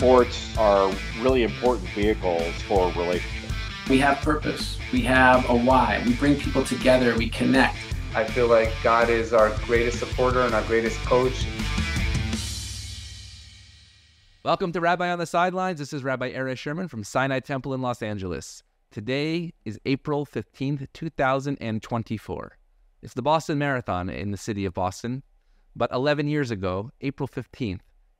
sports are really important vehicles for relationships. We have purpose. We have a why. We bring people together. We connect. I feel like God is our greatest supporter and our greatest coach. Welcome to Rabbi on the Sidelines. This is Rabbi Erez Sherman from Sinai Temple in Los Angeles. Today is April 15th, 2024. It's the Boston Marathon in the city of Boston. But 11 years ago, April 15th,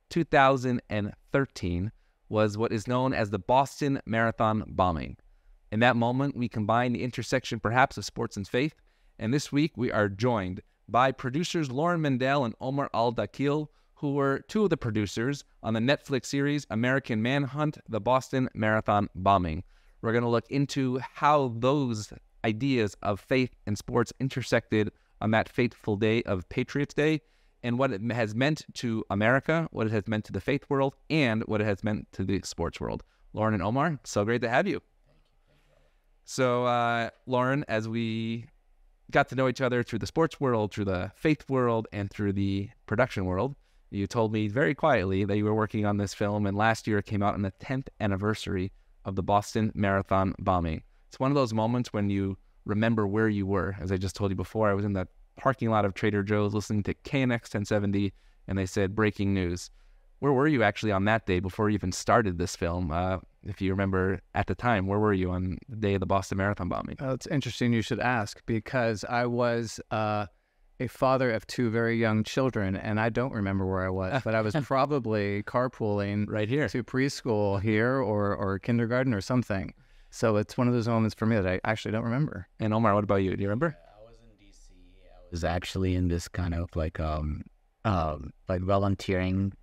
2013, was what is known as the Boston Marathon bombing. In that moment, we combined the intersection perhaps of sports and faith. And this week, we are joined by producers Lauren Mendel and Omar Al-Dakil, who were two of the producers on the Netflix series American Manhunt, the Boston Marathon bombing. We're going to look into how those ideas of faith and sports intersected on that fateful day of Patriots Day, and what it has meant to America, what it has meant to the faith world, and what it has meant to the sports world. Lauren and Omar, so great to have you. So, Lauren, as we got to know each other through the sports world, through the faith world, and through the production world, you told me very quietly that you were working on this film, and last year it came out on the 10th anniversary of the Boston Marathon bombing. It's one of those moments when you remember where you were. As I just told you before, I was in the parking lot of Trader Joe's listening to KNX 1070, and they said, breaking news. Where were you actually on that day before you even started this film? If you remember at the time, where were you on the day of the Boston Marathon bombing? It's interesting you should ask, because I was a father of two very young children, and I don't remember where I was, but I was probably carpooling right here to preschool here or kindergarten or something. So it's one of those moments for me that I actually don't remember. And Omar, what about you? Do you remember? I was in DC. I was actually in this kind of like volunteering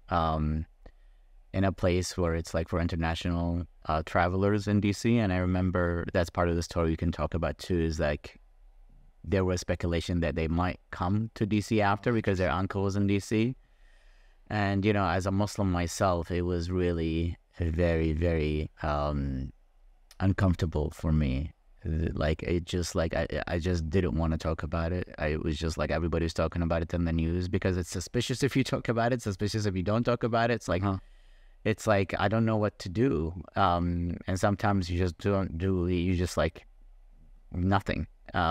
in a place where it's like for international travelers in DC. And I remember that's part of the story you can talk about too, is like there was speculation that they might come to DC after because their uncle was in DC. And, you know, as a Muslim myself, it was really very, very uncomfortable for me. Like, it just like, I just didn't want to talk about it. It was just like everybody was talking about it in the news because it's suspicious if you talk about it, suspicious if you don't talk about it. It's like, it's like, I don't know what to do. And sometimes you just don't do, you just like nothing.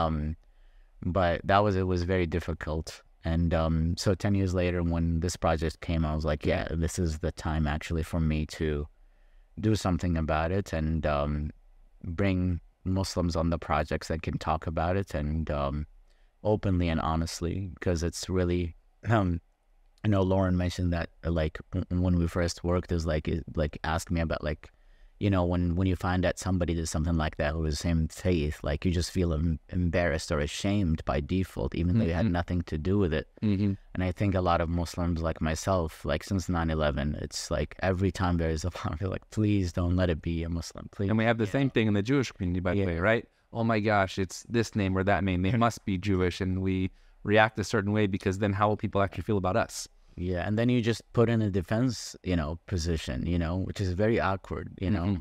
But it was very difficult. And so 10 years later, when this project came, I was like, yeah, this is the time actually for me to do something about it and bring Muslims on the projects that can talk about it and openly and honestly, because it's really, I know Lauren mentioned that like when we first worked, is like, asked me about like, you know, when you find that somebody does something like that who is the same faith, like you just feel embarrassed or ashamed by default, even though you had nothing to do with it. And I think a lot of Muslims like myself, like since 9/11, it's like every time there is a bomb, I feel like, please don't let it be a Muslim, please. And we have the same thing in the Jewish community, by the way, right? Oh my gosh, it's this name or that name. They must be Jewish, and we react a certain way because then how will people actually feel about us? Yeah, and then you just put in a defense, you know, position, you know, which is very awkward, you know.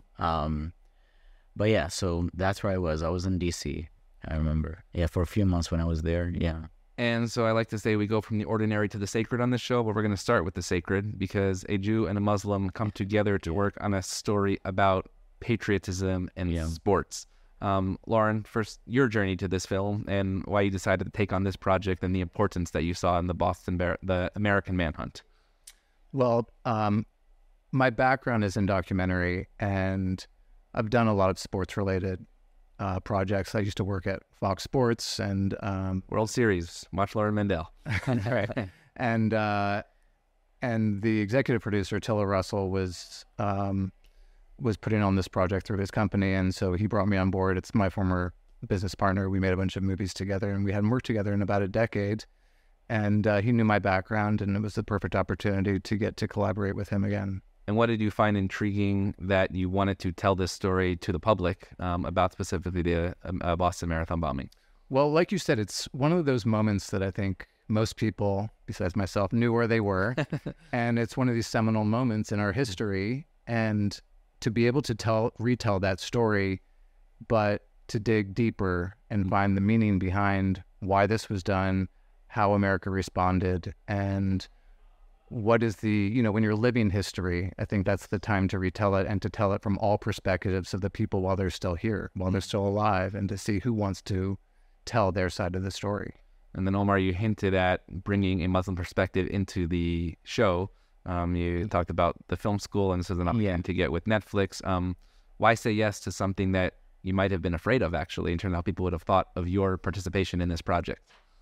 But yeah, so that's where I was. I was in DC, I remember. Yeah, for a few months when I was there, yeah. And so I like to say we go from the ordinary to the sacred on this show, but we're going to start with the sacred because a Jew and a Muslim come together to work on a story about patriotism and sports. Lauren, first, your journey to this film and why you decided to take on this project and the importance that you saw in the American Manhunt. Well, my background is in documentary, and I've done a lot of sports-related projects. I used to work at Fox Sports and World Series. Watch Lauren Mendel. Right. And the executive producer, Tilla Russell, was putting on this project through his company, and so he brought me on board. It's my former business partner. We made a bunch of movies together, and we hadn't worked together in about a decade. And he knew my background, and it was the perfect opportunity to get to collaborate with him again. And what did you find intriguing that you wanted to tell this story to the public about specifically the Boston Marathon bombing? Well, like you said, it's one of those moments that I think most people, besides myself, knew where they were. And it's one of these seminal moments in our history. And to be able to retell that story, but to dig deeper and find the meaning behind why this was done, how America responded, and what is the, you know, when you're living history, I think that's the time to retell it and to tell it from all perspectives of the people while they're still here, while they're still alive, and to see who wants to tell their side of the story. And then, Omar, you hinted at bringing a Muslim perspective into the show. You talked about the film school, and this is an opportunity to get with Netflix. Why say yes to something that you might have been afraid of, actually, in terms of how people would have thought of your participation in this project?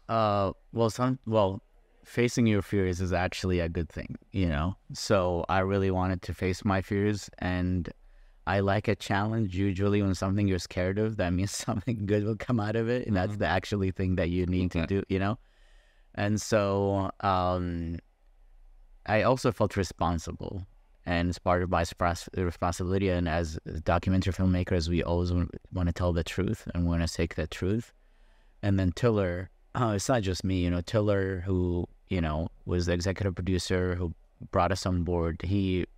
Facing your fears is actually a good thing, you know? So I really wanted to face my fears, and I like a challenge. Usually when something you're scared of, that means something good will come out of it, and that's the actually thing that you need to do, you know? And so I also felt responsible, and it's part of my responsibility, and as documentary filmmakers, we always want to tell the truth and want to seek the truth. And then Tiller, it's not just me, you know, Tiller, who, you know, was the executive producer who brought us on board. He,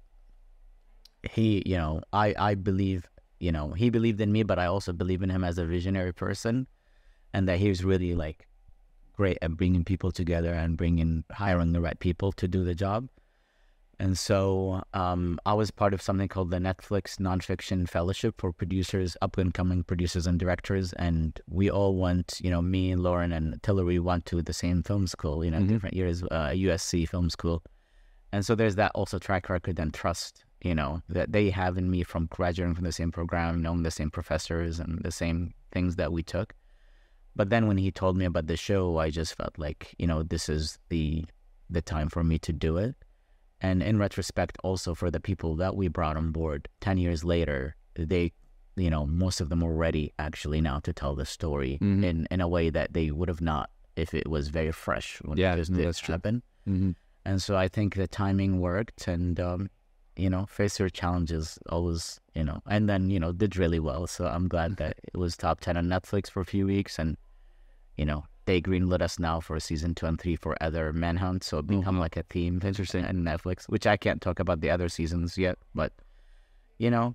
you know, I believe, you know, he believed in me, but I also believe in him as a visionary person, and that he was really like great at bringing people together and hiring the right people to do the job. And so I was part of something called the Netflix Nonfiction Fellowship for producers, up-and-coming producers and directors. And we all went, you know, me and Lauren and Tiller, we went to the same film school, you know, different years, USC film school. And so there's that also track record and trust, you know, that they have in me from graduating from the same program, knowing the same professors and the same things that we took. But then when he told me about the show, I just felt like, you know, this is the time for me to do it. And in retrospect, also for the people that we brought on board 10 years later, they, you know, most of them were ready actually now to tell the story in a way that they would have not if it was very fresh when it just happened. And so I think the timing worked, and, you know, face your challenges always, you know, and then, you know, did really well. So I'm glad that it was top 10 on Netflix for a few weeks, and, you know, they greenlit us now for season 2 and 3 for other Manhunt, so it become like a theme. Interesting. And Netflix, which I can't talk about the other seasons yet, but you know,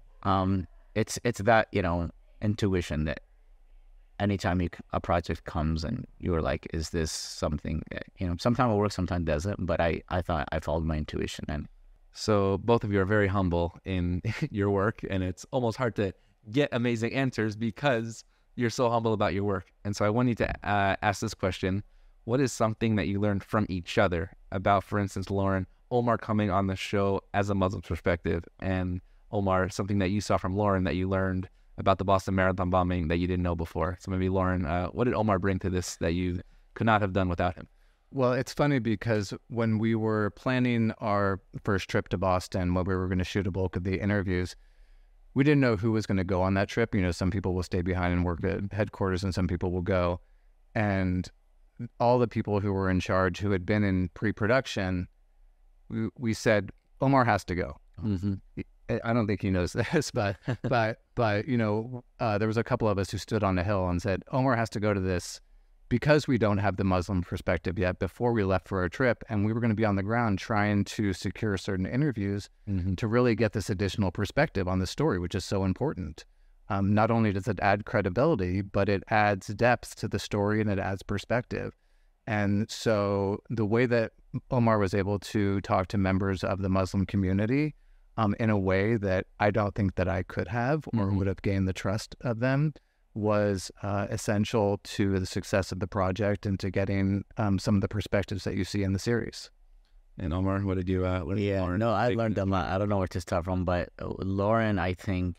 it's that, you know, intuition that anytime a project comes and you're like, is this something that, you know, sometimes it works, sometimes it doesn't, but I thought I followed my intuition. And so both of you are very humble in your work, and it's almost hard to get amazing answers because you're so humble about your work. And so I want you to ask this question. What is something that you learned from each other about, for instance, Lauren, Omar coming on the show as a Muslim perspective, and Omar, something that you saw from Lauren that you learned about the Boston Marathon bombing that you didn't know before? So maybe Lauren, what did Omar bring to this that you could not have done without him? Well, it's funny because when we were planning our first trip to Boston, when we were going to shoot a bulk of the interviews, we didn't know who was going to go on that trip. You know, some people will stay behind and work at headquarters, and some people will go. And all the people who were in charge, who had been in pre-production, we said, Omar has to go. I don't think he knows this, but you know, there was a couple of us who stood on the hill and said, Omar has to go to this, because we don't have the Muslim perspective yet, before we left for our trip, and we were going to be on the ground trying to secure certain interviews to really get this additional perspective on the story, which is so important. Not only does it add credibility, but it adds depth to the story, and it adds perspective. And so the way that Omar was able to talk to members of the Muslim community in a way that I don't think that I could have or would have gained the trust of them was essential to the success of the project and to getting some of the perspectives that you see in the series. And Omar, what did you learn? I learned a lot. I don't know where to start from, but Lauren, I think,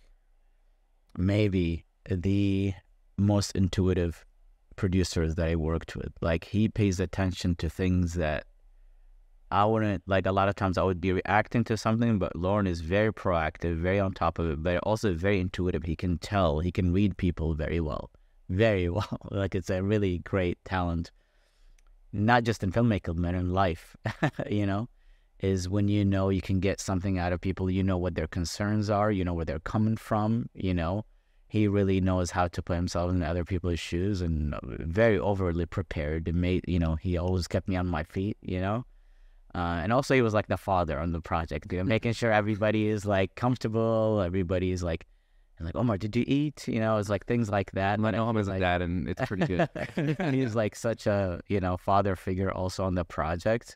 maybe the most intuitive producers that I worked with. Like, he pays attention to things that I wouldn't, like, a lot of times I would be reacting to something, but Lauren is very proactive, very on top of it, but also very intuitive. He can tell, he can read people very well. Like, it's a really great talent, not just in filmmaking, but in life, you know, is when you know you can get something out of people, you know what their concerns are, you know where they're coming from, you know. He really knows how to put himself in other people's shoes, and very overly prepared. You know, he always kept me on my feet, you know. And also he was like the father on the project, making sure everybody is like comfortable, everybody's like, Omar, did you eat? You know, it's like things like that. I know him as a dad, and it's pretty good. He's like such a, you know, father figure also on the project.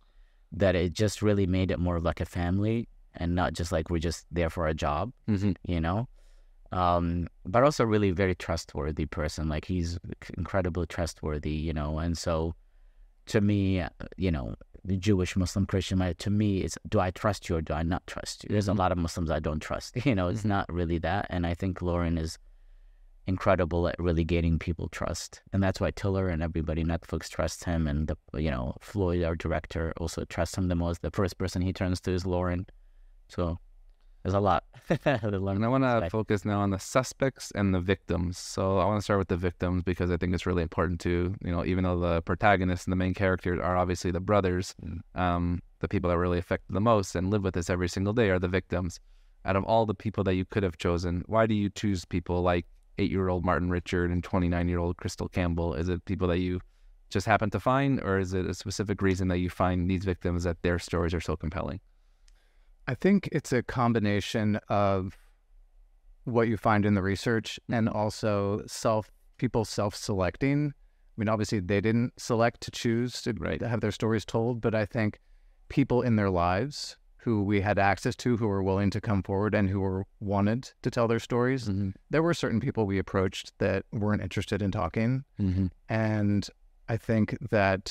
that it just really made it more of like a family and not just like we're just there for a job, you know. But also really very trustworthy person. Like he's incredibly trustworthy, you know. And so to me, you know, the Jewish, Muslim, Christian, to me, it's do I trust you or do I not trust you? There's a lot of Muslims I don't trust, you know. It's not really that. And I think Lauren is incredible at really gaining people trust, and that's why Tiller and everybody, Netflix trusts him, and you know, Floyd, our director, also trusts him the most. The first person he turns to is Lauren. So there's a lot. And I want to focus now on the suspects and the victims. So I want to start with the victims because I think it's really important to, you know, even though the protagonists and the main characters are obviously the brothers, the people that are really affected the most and live with this every single day are the victims. Out of all the people that you could have chosen, why do you choose people like 8-year-old Martin Richard and 29-year-old Crystal Campbell? Is it people that you just happen to find, or is it a specific reason that you find these victims, that their stories are so compelling? I think it's a combination of what you find in the research and also people self-selecting. I mean, obviously they didn't select to choose to have their stories told, but I think people in their lives who we had access to, who were willing to come forward and who were wanted to tell their stories. There were certain people we approached that weren't interested in talking. And I think that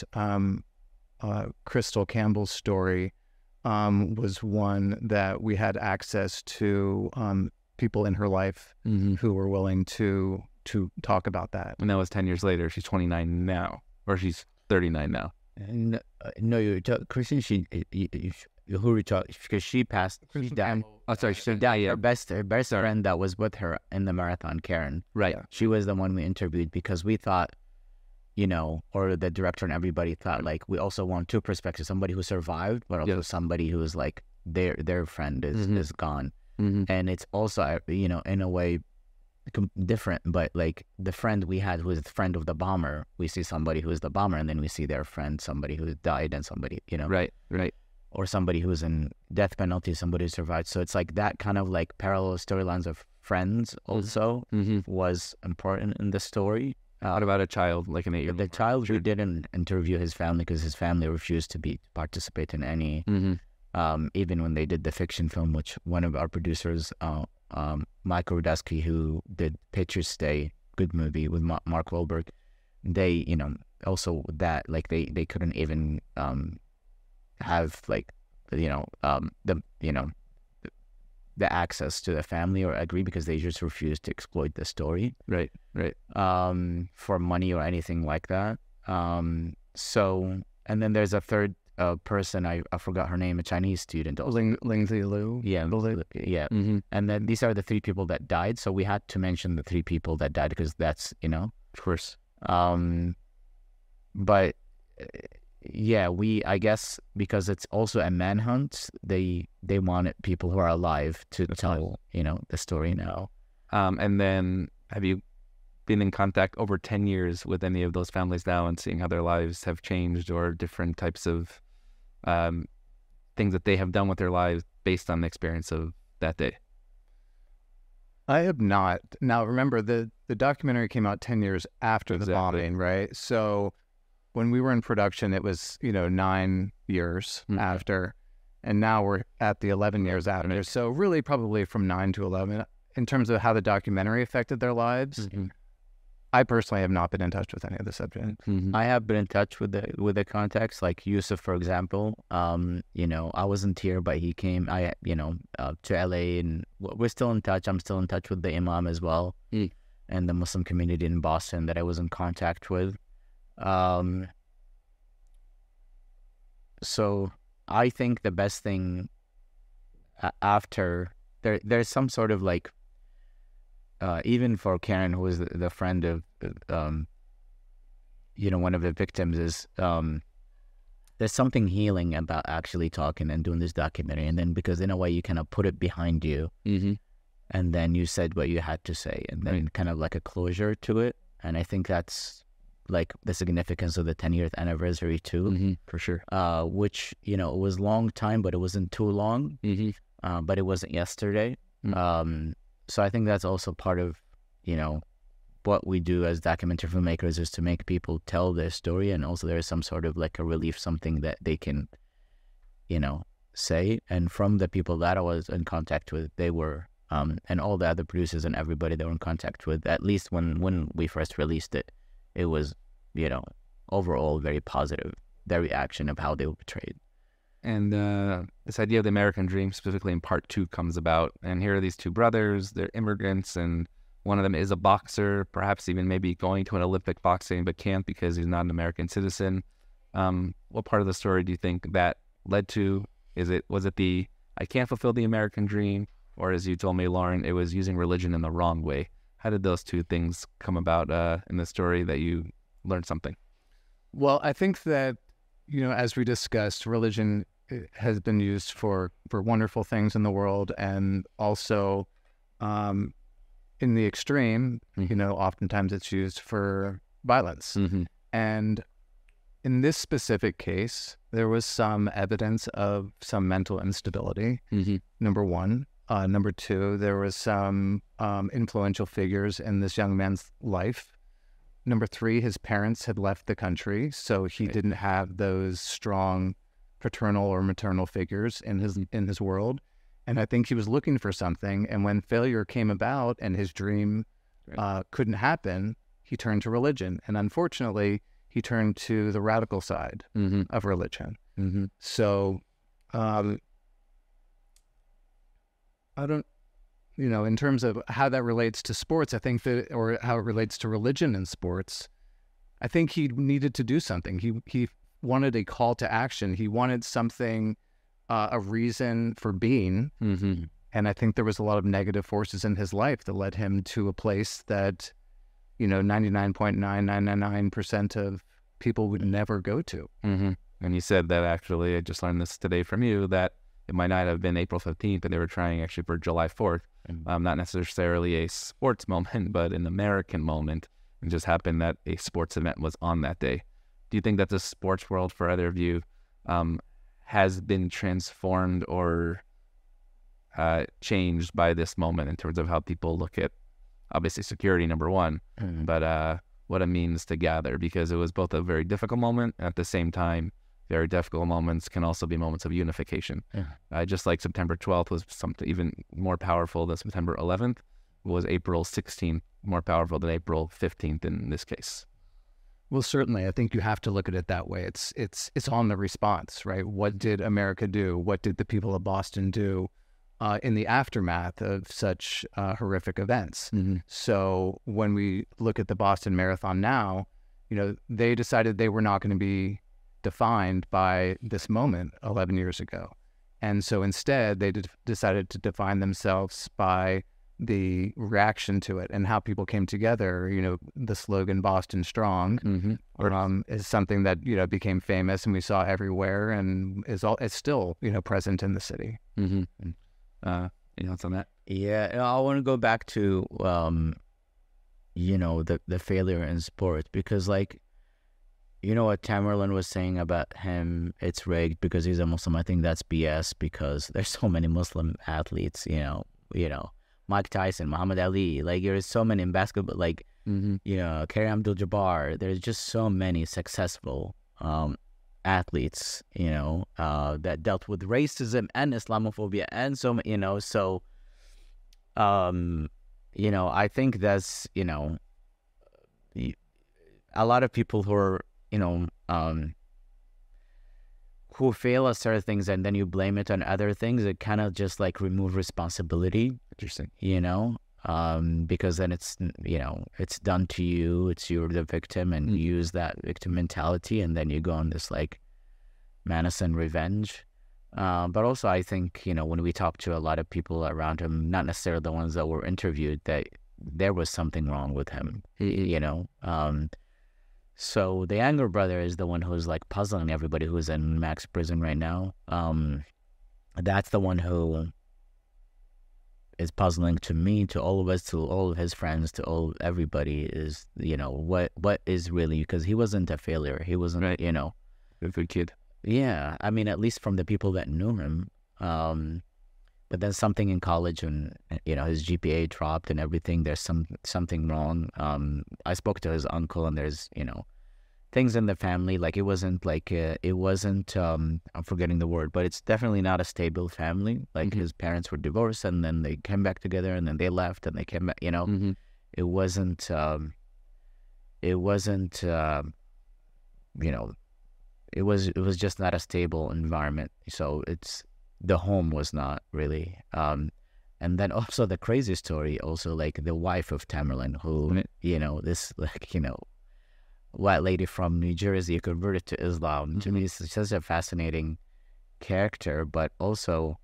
Crystal Campbell's story was one that we had access to people in her life who were willing to talk about that. And that was 10 years later. She's 29 now, or she's 39 now. And no, you Kristen, who we talk, because she passed. She died. Oh, sorry, she died. Yeah. Her best friend that was with her in the marathon, Karen. Right. She was the one we interviewed because we thought, you know, or the director and everybody thought, like, we also want two perspectives: somebody who survived, but also somebody who is like their friend is gone. And it's also, you know, in a way different, but like the friend we had who is the friend of the bomber, we see somebody who is the bomber, and then we see their friend, somebody who died, and somebody, you know, right, or somebody who's in death penalty, somebody who survived. So it's like that kind of like parallel storylines of friends also was important in the story. What about a child, like an 8-year-old? The child, we didn't interview his family because his family refused to participate in any, even when they did the fiction film, which one of our producers, Michael Rudetsky, who did Patriots Day, good movie with Mark Wahlberg, they, you know, also that, like, they couldn't even have, like, you know, the access to the family or agree, because they just refused to exploit the story. Right. For money or anything like that. So, and then there's a third person, I forgot her name, a Chinese student. Lindsay Liu. Yeah. Yeah. And then these are the three people that died. So we had to mention the three people that died because that's, you know, of course. But yeah, I guess because it's also a manhunt, they wanted people who are alive to tell, you know, the story now. And then have you been in contact over 10 years with any of those families now and seeing how their lives have changed, or different types of things that they have done with their lives based on the experience of that day? I have not. Now, remember, the documentary came out 10 years after the bombing, right? So when we were in production, it was, you know, 9 years after, and now we're at the 11 years after. So really probably from 9 to 11 in terms of how the documentary affected their lives. I personally have not been in touch with any of the subjects. I have been in touch with the contacts, like Yusuf, for example. You know, I wasn't here, but he came, to LA, and we're still in touch. I'm still in touch with the Imam as well, and the Muslim community in Boston that I was in contact with. So I think the best thing after there's some sort of like, even for Karen, who was the friend of, one of the victims, is there's something healing about actually talking and doing this documentary. And then, because in a way you kind of put it behind you, and then you said what you had to say, and then kind of like a closure to it. And I think that's like the significance of the 10th anniversary too, for sure. Which, you know, it was a long time, but it wasn't too long, but it wasn't yesterday. So I think that's also part of, you know, what we do as documentary filmmakers, is to make people tell their story, and also there is some sort of like a relief, something that they can say. And from the people that I was in contact with, they were, and all the other producers and everybody they were in contact with, at least when we first released it, it was, overall very positive, their reaction of how they were portrayed. And this idea of the American dream, specifically in part 2, comes about. And here are these two brothers, they're immigrants, and one of them is a boxer, perhaps even maybe going to an Olympic boxing, but can't because he's not an American citizen. What part of the story do you think that led to? Was it the, I can't fulfill the American dream, or as you told me, Lauren, it was using religion in the wrong way? How did those two things come about in the story that you learned something? Well, I think that, as we discussed, religion has been used for wonderful things in the world, and also in the extreme, oftentimes it's used for violence. Mm-hmm. And in this specific case, there was some evidence of some mental instability, number one. Number two, there was some influential figures in this young man's life. Number three, his parents had left the country, so he didn't have those strong paternal or maternal figures in his world. And I think he was looking for something. And when failure came about and his dream couldn't happen, he turned to religion. And unfortunately, he turned to the radical side of religion. Mm-hmm. So I don't, in terms of how that relates to sports, I think that, or how it relates to religion in sports, I think he needed to do something. He wanted a call to action. He wanted something, a reason for being. Mm-hmm. And I think there was a lot of negative forces in his life that led him to a place that, 99.999% of people would never go to. Mm-hmm. And you said that actually, I just learned this today from you, that it might not have been April 15th, but they were trying actually for July 4th. Not necessarily a sports moment, but an American moment. It just happened that a sports event was on that day. Do you think that the sports world, for either of you, has been transformed or changed by this moment in terms of how people look at, obviously, security, number one, but what it means to gather? Because it was both a very difficult moment, and at the same time, very difficult moments can also be moments of unification. Just like September 12th was something even more powerful than September 11th, was April 16th more powerful than April 15th in this case? Well, certainly. I think you have to look at it that way. It's on the response, right? What did America do? What did the people of Boston do in the aftermath of such horrific events? Mm-hmm. So when we look at the Boston Marathon now, they decided they were not going to be defined by this moment 11 years ago. And so instead, they decided to define themselves by the reaction to it and how people came together. The slogan "Boston Strong" is something that became famous and we saw everywhere, and it's still present in the city. Mm-hmm. Any thoughts on that? Yeah, I want to go back to the failure in sports, because what Tamerlan was saying about him, it's rigged because he's a Muslim. I think that's BS, because there's so many Muslim athletes, Mike Tyson, Muhammad Ali, there's so many in basketball, Kareem Abdul-Jabbar. There's just so many successful athletes, that dealt with racism and Islamophobia and so, I think that's, a lot of people who are, who fail at certain things and then you blame it on other things, it kind of just remove responsibility. Interesting. Because then it's done to you, you're the victim, and you use that victim mentality, and then you go on this menace and revenge. But also I think, when we talk to a lot of people around him, not necessarily the ones that were interviewed, that there was something wrong with him, So the younger brother is the one who's puzzling everybody who's in max prison right now. That's the one who is puzzling to me, to all of us, to all of his friends, to everybody, is, what is really, because he wasn't a failure. He wasn't, right. A good kid. Yeah. I mean, at least from the people that knew him. But then something in college, and, his GPA dropped and everything, there's something wrong. I spoke to his uncle, and there's, things in the family. Like it wasn't I'm forgetting the word, but it's definitely not a stable family. Like his parents were divorced, and then they came back together, and then they left, and they came back. It wasn't. It wasn't. It was just not a stable environment. So the home was not really. And then also the crazy story, also like the wife of Tamerlan, who this white lady from New Jersey converted to Islam. To me, it's such a fascinating character, but also,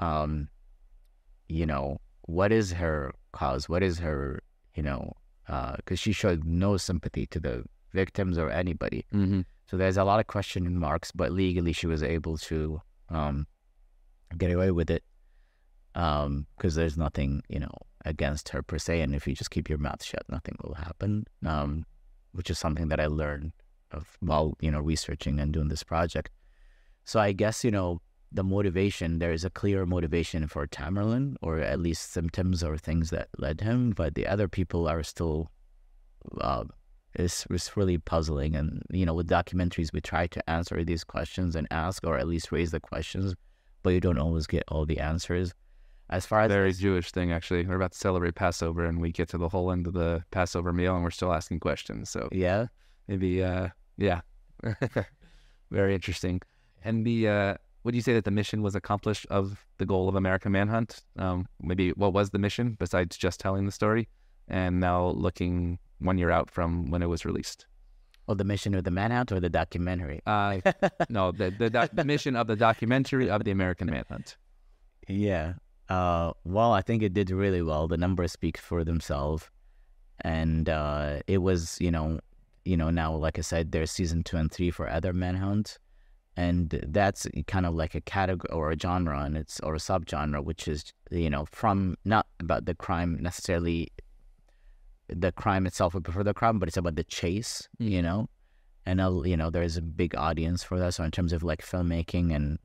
what is her cause? What is her, because she showed no sympathy to the victims or anybody. So there's a lot of question marks, but legally she was able to get away with it because there's nothing, against her per se. And if you just keep your mouth shut, nothing will happen, which is something that I learned while, researching and doing this project. So I guess, the motivation, there is a clear motivation for Tamerlan, or at least symptoms or things that led him, but the other people are still, it's really puzzling. And, with documentaries, we try to answer these questions and ask, or at least raise the questions, but you don't always get all the answers. As far as very Jewish thing, actually. We're about to celebrate Passover, and we get to the whole end of the Passover meal, and we're still asking questions. So yeah, maybe very interesting. And would you say that the mission was accomplished of the goal of American Manhunt? Maybe what was the mission besides just telling the story, and now looking 1 year out from when it was released? Well, the mission of the Manhunt or the documentary? No, the mission of the documentary of the American Manhunt. Yeah. Well, I think it did really well. The numbers speak for themselves, and it was, now, like I said, there's season 2 and 3 for other Manhunt, and that's kind of like a category or a genre, and or a subgenre, which is, from not about the crime necessarily, the crime itself would prefer the crime, but it's about the chase, and there's a big audience for that. So in terms of like filmmaking and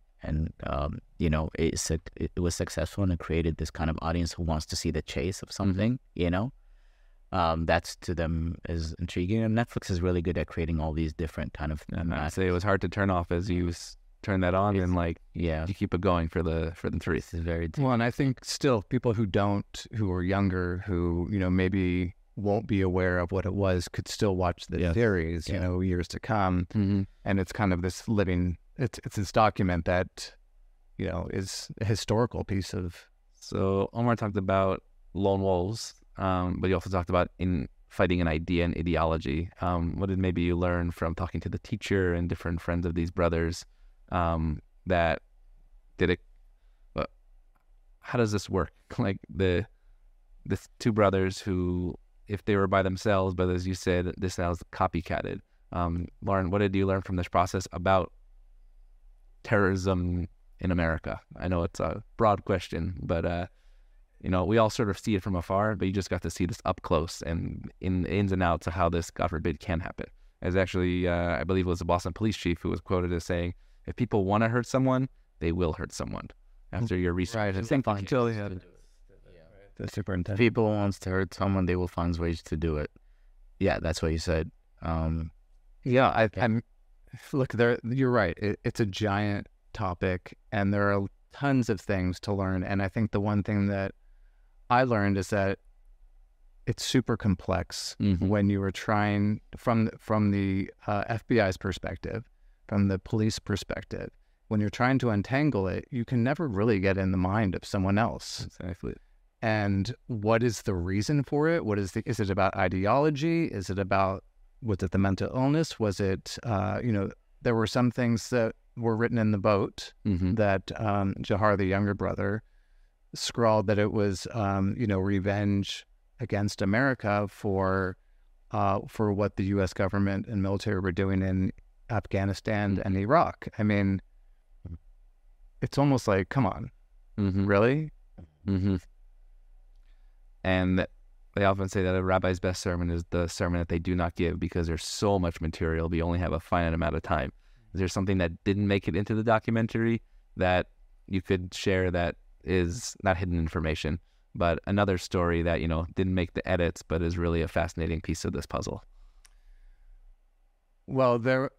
it was successful, and it created this kind of audience who wants to see the chase of something, that's to them is intriguing. And Netflix is really good at creating all these different kind of. And I'd say it was hard to turn off as you turn that on, and you keep it going for the 3. It's very well, and I think still people who are younger, who maybe won't be aware of what it was, could still watch the series, years to come, and it's kind of this living. It's this document that, is a historical piece of. So Omar talked about lone wolves, but he also talked about in fighting an idea and ideology. What did maybe you learn from talking to the teacher and different friends of these brothers? That did it. How does this work? Like the 2 brothers who, if they were by themselves, but as you said, this now is copycatted. Lauren, what did you learn from this process about terrorism in America? I know it's a broad question, but we all sort of see it from afar, but you just got to see this up close and in the ins and outs of how this, God forbid, can happen. As actually, I believe it was the Boston police chief who was quoted as saying, if people want to hurt someone, they will hurt someone. After your research. Right, I think the superintendent. People wants to hurt someone, they will find ways to do it. Yeah, that's what you said. I'm look there. You're right. It's a giant topic, and there are tons of things to learn. And I think the one thing that I learned is that it's super complex when you were trying from the FBI's perspective, from the police perspective. When you're trying to untangle it, you can never really get in the mind of someone else. Exactly. And what is the reason for it? Is it about ideology? Was it the mental illness? Was it, there were some things that were written in the boat that Jahar, the younger brother, scrawled that it was, revenge against America for what the U.S. government and military were doing in Afghanistan and Iraq. I mean, it's almost like, come on, really? And they often say that a rabbi's best sermon is the sermon that they do not give, because there's so much material, we only have a finite amount of time. Is there something that didn't make it into the documentary that you could share that is not hidden information, but another story that, didn't make the edits, but is really a fascinating piece of this puzzle? Well,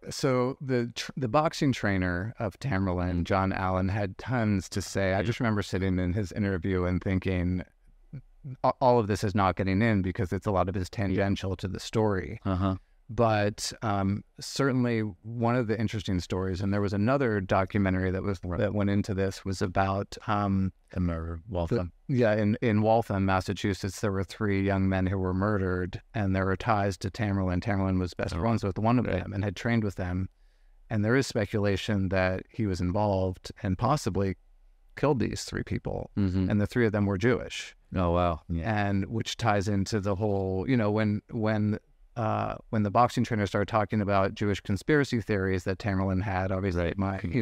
the boxing trainer of Tamerlan, John Allen, had tons to say. I just remember sitting in his interview and thinking, all of this is not getting in because it's a lot of it is tangential to the story. But certainly one of the interesting stories, and there was another documentary that went into this, was about Waltham. In Waltham, Massachusetts, there were 3 young men who were murdered, and there were ties to Tamerlan. Tamerlan was best friends with one of them and had trained with them, and there is speculation that he was involved and possibly killed these 3 people, and the 3 of them were Jewish. Oh wow! And which ties into the whole, when the boxing trainer started talking about Jewish conspiracy theories that Tamerlan had, obviously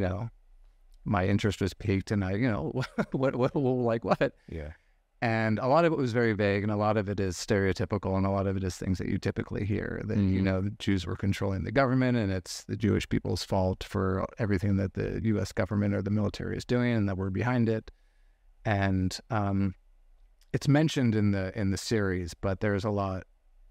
my interest was piqued, and I, what? Yeah. And a lot of it was very vague, and a lot of it is stereotypical, and a lot of it is things that you typically hear, that, the Jews were controlling the government, and it's the Jewish people's fault for everything that the U.S. government or the military is doing, and that we're behind it. And it's mentioned in the series, but there's a lot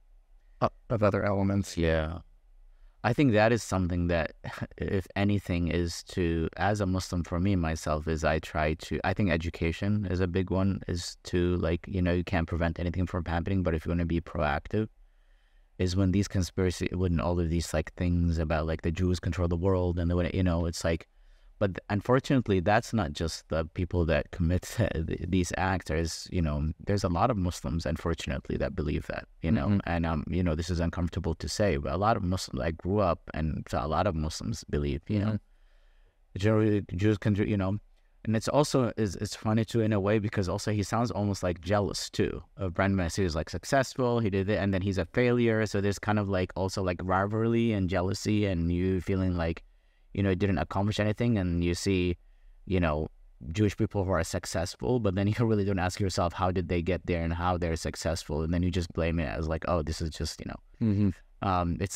of other elements. Yeah. I think that is something that, if anything, is to, as a Muslim, for me, myself, is I think education is a big one, is to, you can't prevent anything from happening, but if you want to be proactive, is when all of these, things about, the Jews control the world, and it's but unfortunately, that's not just the people that commit these acts. There's a lot of Muslims, unfortunately, that believe that, and, this is uncomfortable to say, but a lot of Muslims, I grew up, and so a lot of Muslims believe, generally Jews can, and it's also, it's funny too, in a way, because also he sounds almost jealous too of Brendan Messi. He's successful, he did it, and then he's a failure. So there's kind of also rivalry and jealousy, and you feeling didn't accomplish anything, and you see, Jewish people who are successful, but then you really don't ask yourself how did they get there and how they're successful, and then you just blame it as oh, this is just it's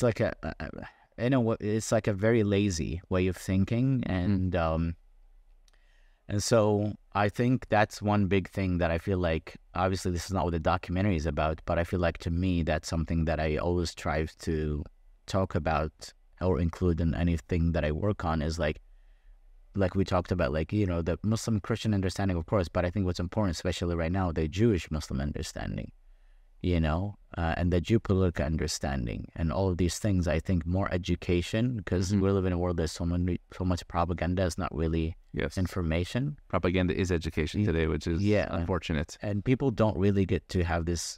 it's a very lazy way of thinking, and so I think that's one big thing that I feel obviously this is not what the documentary is about, but I feel to me that's something that I always strive to talk about or include in anything that I work on, is like we talked about, the Muslim Christian understanding, of course, but I think what's important, especially right now, the Jewish Muslim understanding, and the geopolitical understanding, and all of these things. I think more education, because we live in a world there's so much propaganda. It's not really information. Propaganda is education today, which is unfortunate. And people don't really get to have this,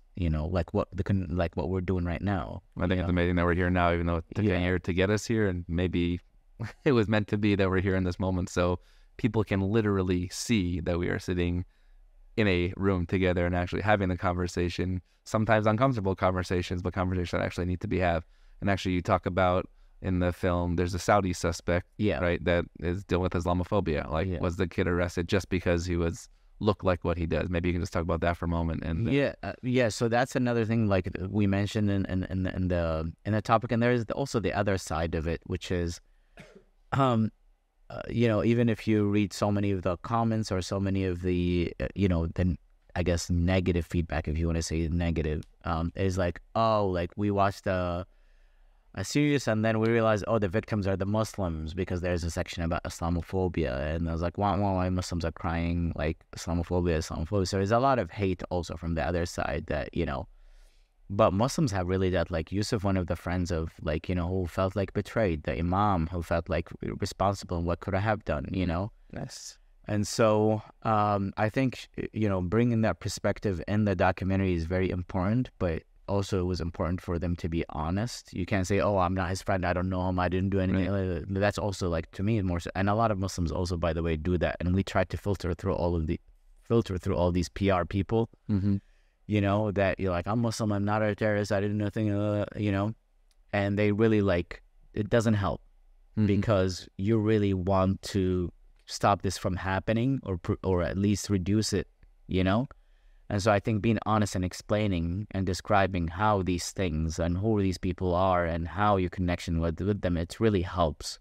what we're doing right now. I think it's amazing that we're here now, even though it took a year to get us here, and maybe it was meant to be that we're here in this moment, so people can literally see that we are sitting in a room together and actually having a conversation, sometimes uncomfortable conversations, but conversations that actually need to be had. And actually, you talk about in the film, there's a Saudi suspect, right, that is dealing with Islamophobia. Was the kid arrested just because he looked like what he does? Maybe you can just talk about that for a moment. And so that's another thing, we mentioned in the topic, and there is also the other side of it, which is, even if you read so many of the comments or so many of the, then I guess negative feedback, if you want to say negative, is we watched a series, and then we realized, the victims are the Muslims, because there's a section about Islamophobia, and I was why Muslims are crying Islamophobia. So there's a lot of hate also from the other side that, but Muslims have really that, Yusuf, one of the friends of, who felt betrayed, the Imam, who felt responsible, and what could I have done, Yes. And so I think, bringing that perspective in the documentary is very important, but also it was important for them to be honest. You can't say, I'm not his friend, I don't know him, I didn't do anything. Right. That's also, to me, more so. And a lot of Muslims also, by the way, do that. And we try to filter through all these PR people. That you're I'm Muslim, I'm not a terrorist, I didn't know anything, and they really it doesn't help, because you really want to stop this from happening, or at least reduce it, and so I think being honest and explaining and describing how these things and who these people are and how your connection with them, it really helps,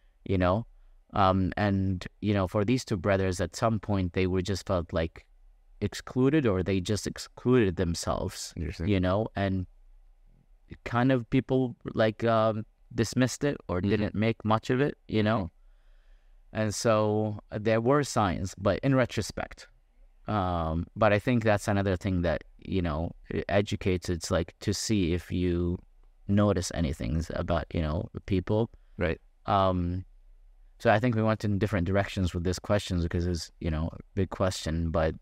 and for these 2 brothers, at some point they were just felt excluded, or they just excluded themselves, and kind of people dismissed it or didn't make much of it, you know. And so there were signs, but in retrospect. But I think that's another thing that, you know, it educates. It's like to see if you notice anything about, you know, the people. Right. So I think we went in different directions with this questions because it's, you know, a big question. But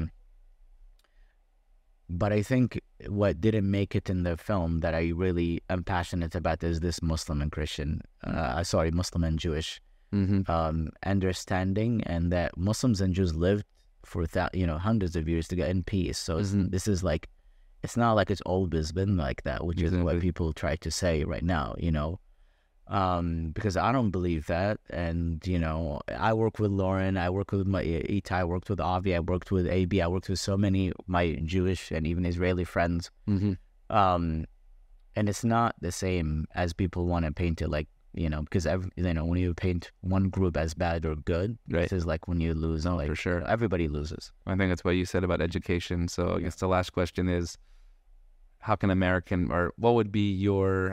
I think what didn't make it in the film that I really am passionate about is this Muslim and Christian, Muslim and Jewish understanding, and that Muslims and Jews lived for hundreds of years together in peace. So this is like, it's not like it's always been like that, which is what people try to say right now, you know. Because I don't believe that. And, you know, I work with Lauren, I work with my Itai, I worked with Avi, I worked with AB, I worked with so many of my Jewish and even Israeli friends. And it's not the same as people want to paint it, like, you know, because when you paint one group as bad or good, this is like when you lose. Like, for sure, everybody loses. I think that's what you said about education. So I guess the last question is, how can what would be your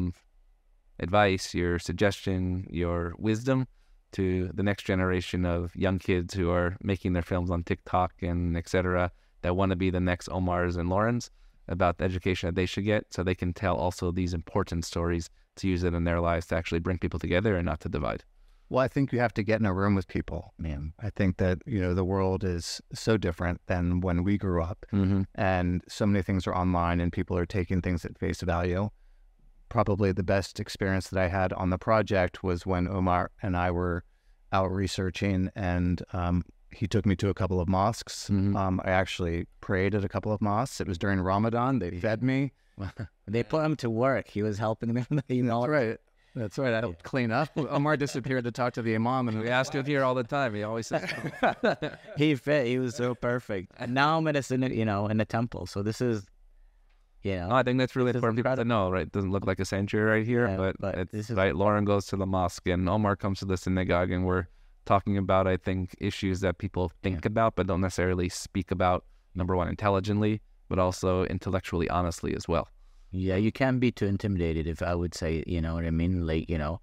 advice, your suggestion, your wisdom to the next generation of young kids who are making their films on TikTok and etc., that want to be the next Omars and Laurens, about the education that they should get so they can tell also these important stories to use it in their lives to actually bring people together and not to divide? Well, I think you have to get in a room with people, man. I think that, you know, the world is so different than when we grew up, and so many things are online and people are taking things at face value. Probably the best experience that I had on the project was when Omar and I were out researching, and he took me to a couple of mosques. I actually prayed at a couple of mosques. It was during Ramadan. They fed me. They put him to work. He was helping them. That's right. I helped clean up. Omar disappeared to talk to the imam, and we asked him here all the time. He always says he fit. He was so perfect. And now I'm in a temple. So this is, you know, I think that's really important people to know, right? It doesn't look like a sanctuary right here, but it's right. Lauren goes to the mosque and Omar comes to the synagogue, and we're talking about, I think, issues that people think about but don't necessarily speak about, number one, intelligently, but also intellectually honestly as well. Yeah, you can't be too intimidated, if I would say, you know what I mean? Like, you know,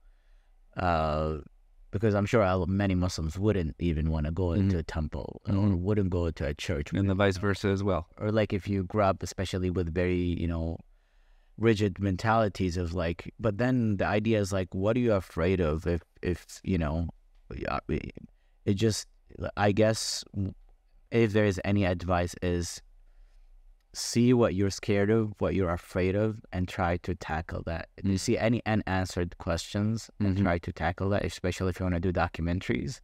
because I'm sure many Muslims wouldn't even want to go into a temple or wouldn't go to a church. And the vice versa as well. Or like if you grew up, especially with very, you know, rigid mentalities of like, but then the idea is like, what are you afraid of if you know, it just, I guess, if there is any advice is, see what you're scared of, what you're afraid of, and try to tackle that. And you see any unanswered questions and try to tackle that, especially if you want to do documentaries.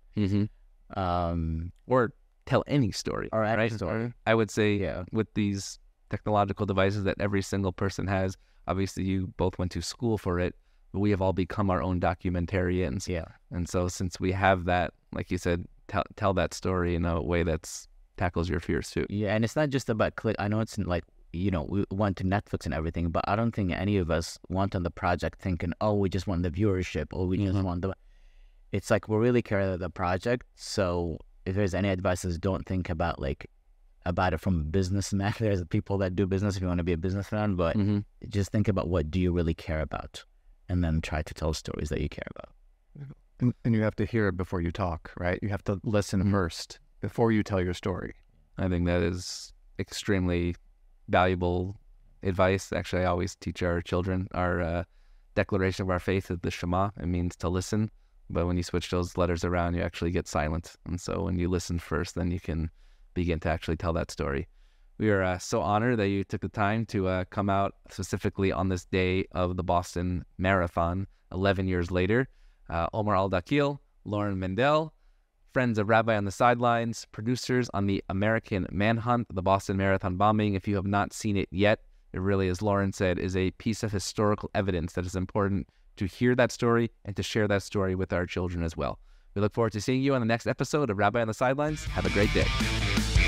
Or tell any story. Or any story. I would say with these technological devices that every single person has, obviously you both went to school for it, but we have all become our own documentarians. Yeah. And so since we have that, like you said, tell that story in a way that's tackles your fears too. Yeah, and it's not just about click. I know it's like, you know, we went to Netflix and everything, but I don't think any of us went on the project thinking, oh, we just want the viewership, or we just want the... It's like we really care about the project. So if there's any advices, don't think about it from a businessman. There's people that do business if you want to be a businessman, but just think about what do you really care about, and then try to tell stories that you care about. And you have to hear it before you talk, right? You have to listen first before you tell your story. I think that is extremely valuable advice. Actually, I always teach our children our declaration of our faith is the Shema. It means to listen, but when you switch those letters around, you actually get silent. And so when you listen first, then you can begin to actually tell that story. We are so honored that you took the time to come out specifically on this day of the Boston Marathon 11 years later. Omar Al-Dakil, Lauren Mendel, friends of Rabbi on the Sidelines, producers on the American Manhunt, the Boston Marathon bombing. If you have not seen it yet, it really, as Lauren said, is a piece of historical evidence that is important to hear that story and to share that story with our children as well. We look forward to seeing you on the next episode of Rabbi on the Sidelines. Have a great day.